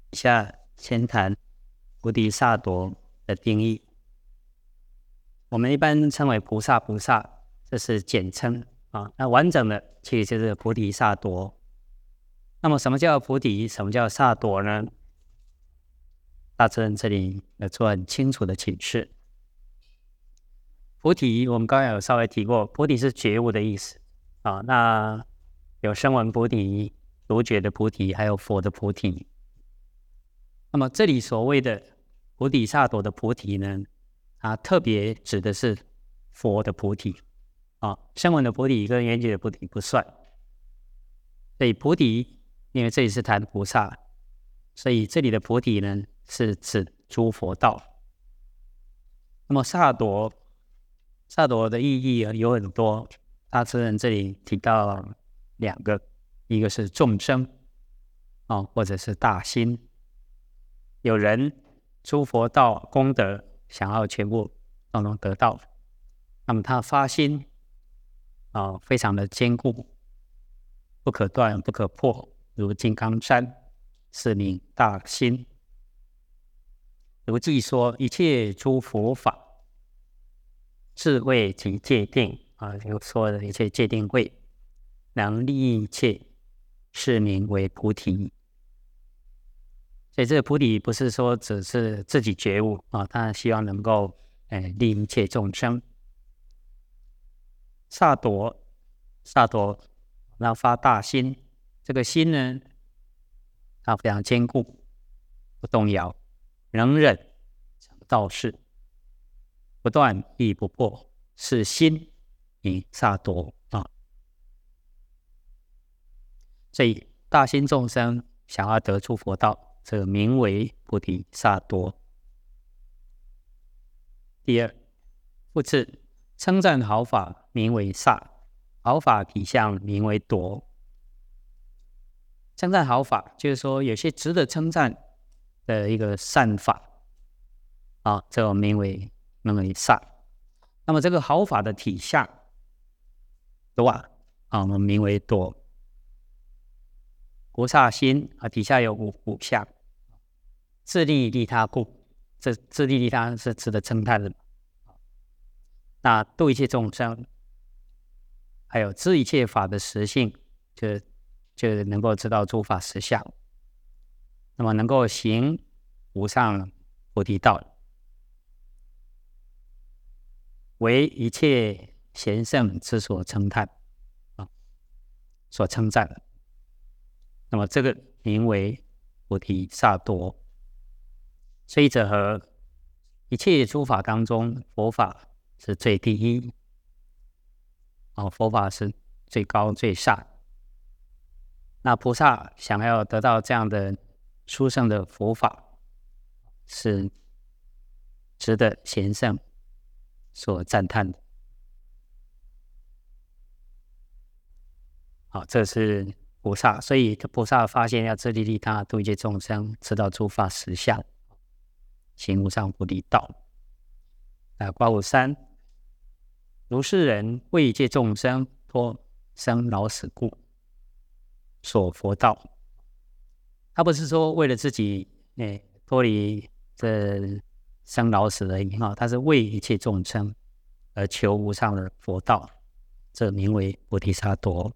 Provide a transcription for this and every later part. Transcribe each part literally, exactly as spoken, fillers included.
以下先谈菩提萨埵的定义。我们一般称为菩萨，菩萨这是简称啊。那完整的其实就是菩提萨埵。那么什么叫菩提？什么叫萨埵呢？大智人这里有做很清楚的启示。菩提，我们刚才有稍微提过，菩提是觉悟的意思啊。那有声闻菩提、独觉的菩提，还有佛的菩提。那么这里所谓的菩提萨埵的菩提呢，它特别指的是佛的菩提啊，声闻的菩提跟缘觉的菩提不算。所以菩提，因为这里是谈菩萨，所以这里的菩提呢是指诸佛道。那么萨埵，萨埵的意义有很多，大智人这里提到两个，一个是众生啊，或者是大心。有人诸佛道功德想要全部都能得到，那么他发心啊，非常的坚固，不可断不可破，如金刚山，是名大心。如记说一切诸佛法，智慧及戒定啊，就说的一切戒定慧，能利益一切，是名为菩提。所以这个菩提不是说只是自己觉悟啊，他希望能够哎利一切众生。萨埵，萨埵，那发大心，这个心呢，它非常坚固，不动摇，能忍道事，不断亦不破，是心名萨埵啊。所以大心众生想要得出佛道，这个名为菩提萨埵。第二，复次，称赞好法名为萨，好法体相名为埵。称赞好法，就是说有些值得称赞的一个善法啊，这种名为名为萨。那么这个好法的体相埵啊，我们名为埵。菩萨心啊，底下有五五项，自利利他故，这自利利他是值得称叹的。那度一切众生，还有知一切法的实性，就就能够知道诸法实相，那么能够行无上菩提道，为一切贤圣之所称叹啊，所称赞的。那么这个名为菩提萨埵。所以者何？一切诸法当中，佛法是最第一啊，佛法是最高最上。那菩萨想要得到这样的殊胜的佛法，是值得贤圣所赞叹的。好，这是菩萨，所以菩萨发现要自利利他，度一切众生，知道诸法实相，行无上菩提道。啊，卦五三，如是人为一切众生脱生老死故，所佛道。他不是说为了自己哎脱离这生老死而已哈，他是为一切众生而求无上的佛道，这名为菩提萨埵。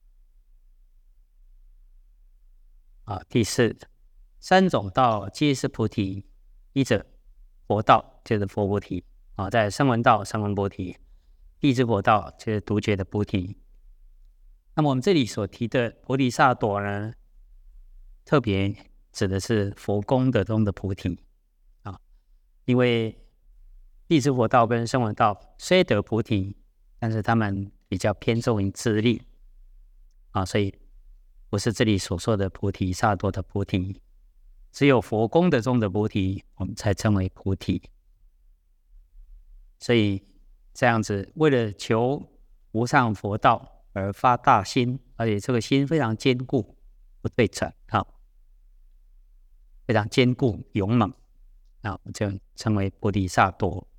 啊，第四，三种道皆是菩提，一者佛道，就是佛菩提啊，在声闻道声闻菩提，地支佛道就是独觉的菩提。那么我们这里所提的菩提萨埵呢，特别指的是佛功德中的菩提啊，因为地支佛道跟声闻道虽得菩提，但是他们比较偏重于自利啊，所以不是这里所说的菩提萨埵的菩提，只有佛功德中的菩提，我们才称为菩提。所以这样子，为了求无上佛道而发大心，而且这个心非常坚固，不对称啊，非常坚固勇猛啊，我就称为菩提萨埵。